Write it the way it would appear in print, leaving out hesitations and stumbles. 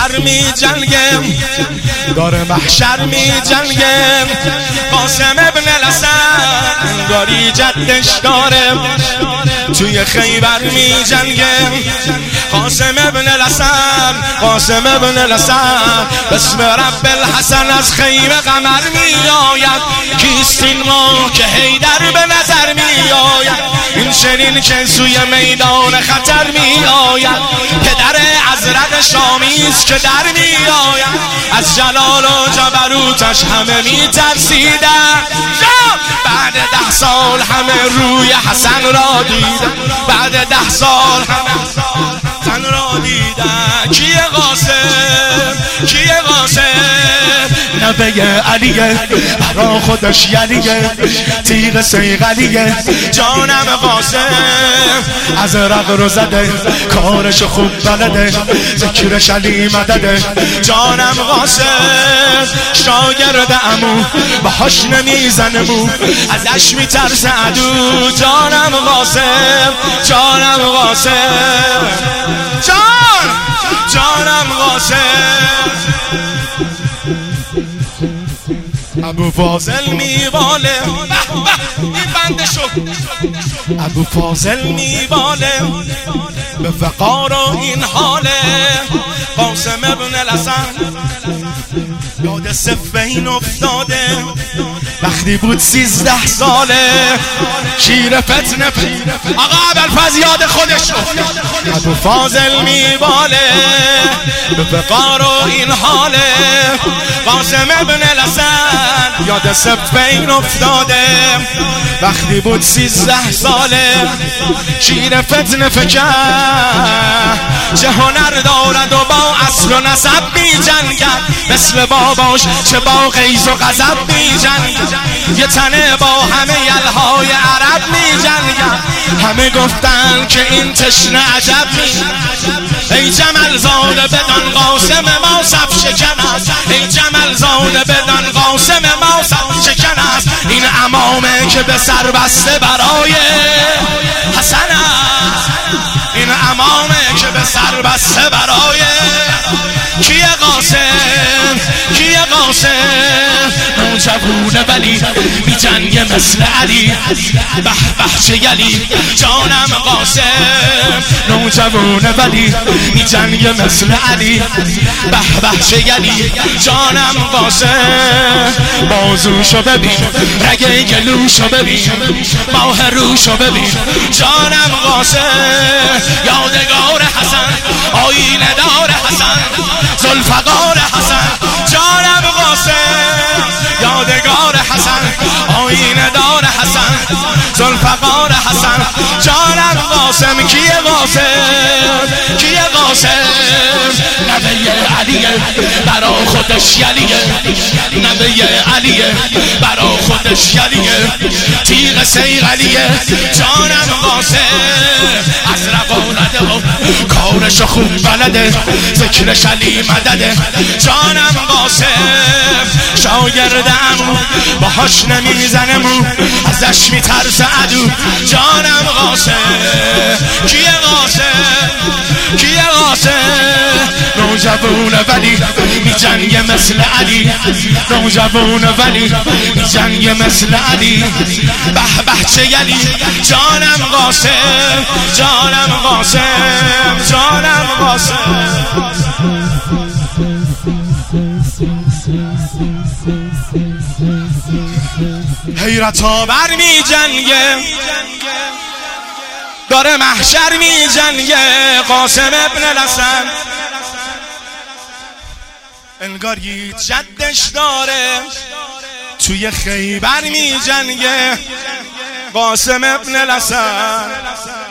محشر می جنگه، داره محشر می جنگه. قاسم ابن الاسد انگاری جدش داره، توی خیبر می جنگه. قاسم ابن الاسد، قاسم ابن الاسد بسم رب الحسن از خیمه قمر می آید. کیست این ما که حیدر به نظر می آید؟ این چنین که سوی میدان خطر می آید. پدر ازرق شامیست که در می آید. از جلال و جبروتش همه می ترسیدن. بعد 10 سال همه روی حسن را دیدن. بعد 10 سال همه حسن را دیدن. کیه قاسم؟ کیه قاسم؟ نبی علیه، برا خودش یلیه، تیغ سیغلیه. جانم قاسم ازرق رو زده، کارش خوب بلده، ذکرش علی مدده. جانم قاسم شاگرد عمو، باهاش نمیزنه مو، ازش میترسه عدو. جانم قاسم، جانم قاسم، جانم قاسم. ابو فاضل میواله، این بنده شو. ابو فاضل میواله به وقار و این حاله. قاسم ابن الاسد یاد صفین افتاده، وقتی بود 13 ساله. شیر فتنه آقا ابوالفضل یاد خودش شو. ابو فاضل میواله به وقار و این حاله. قاسم ابن الاسد یاد صفین افتاده، وقتی بود 13 ساله. شیر فتنه فکر چه هنر دارد و با اصل و نسب می جنگد. مثل باباش چه با غیظ و غضب می جنگد. یه تنه با همه یلهای عرب می جنگد. همه گفتن که این تشنه عجب می. ای جمل زاده بدان قاسم ما صف شکن است. ای جمل زاده بدان قاسم ما صف شکن است. این امامه که به سر بسته برای حسن است. این امامه که به سر بسته برای کیه قاسم؟ کیه قاسم؟ نوجوونه ولی می جنگه مثل علی. به به چه یلی. جانم قاسم نوجوونه ولی می جنگه مثل علی. به به چه یلی. جانم قاسم بازوشو ببین، رگه گلوشو ببین، ماه روشو ببین. جانم قاسم یادگار حسن، آینه دار حسن، ذوالفقار حسن. جانم قاسم یادگار حسن، آینه دار حسن، ذوالفقار حسن. جانم قاسم کیه قاسم؟ کیه قاسم؟ نبی علیه برا خودش یلیه، نبی علیه برا خودش یلیه، تیغ سیغلیه. جانم قاسم ازرق آنده و کارش خوب بلده، ذکرش علی مدده. جانم قاسم شاگردم باهاش نمیزنه مو، ازش میترسه عدو. جانم قاسم کیه قاسم؟ کیه قاسم؟ نوجوونه ولی می جنگه مثل علی، نوجوونه ولی می جنگه مثل علی. به به چه یلی. جانم قاسم، جانم قاسم، جانم قاسم. حیرت آور می جنگه، داره محشر می جنگه. قاسم ابن الاسد انگاری جدش داره، توی خیبر می جنگه. قاسم ابن الاسد